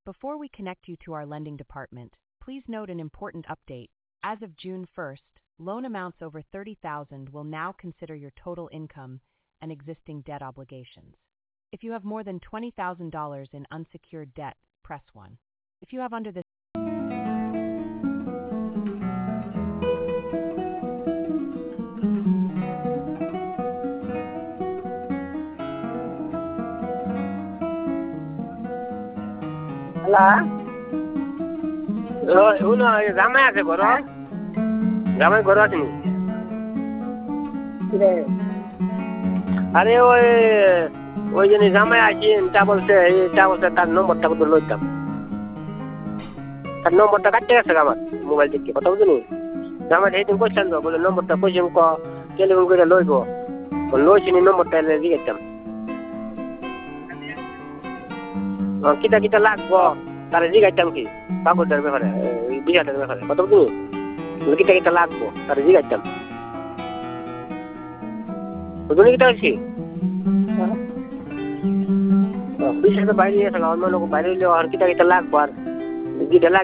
Before we connect you to our lending department, please note an important update. As of June 1st, loan amounts over $30,000 will now consider your total income and existing debt obligations. If you have more than $20,000 in unsecured debt, press 1. If you have under this Hola. Uno জামাই আছে ঘর জামাই ঘর আছে নি আরে ওই জন্য জামাই আছে তা বলছে তার নম্বরটা কত লইতাম তার নম্বরটা কাটতে গেছে আমার মোবাইল থেকে কথা বুঝলি জামাই সেইদিন করছেন তো বলে নম্বরটা কইছেন টেলিফোন করে লইব লইছি নম্বরটা দিয়েছিলাম কিতা কিতা লাগবো তাহলে জিগাইতাম কি কাগজের ব্যাপারে বিঘাটার ব্যাপারে কত বুঝলি কিতা কিতা লাগবো তাহলে জিগাইতাম বুঝলি কিতা হয়েছি বাইরে অন্য লোক বাইরে হইলেও আর কিতা কিতা লাগবো আর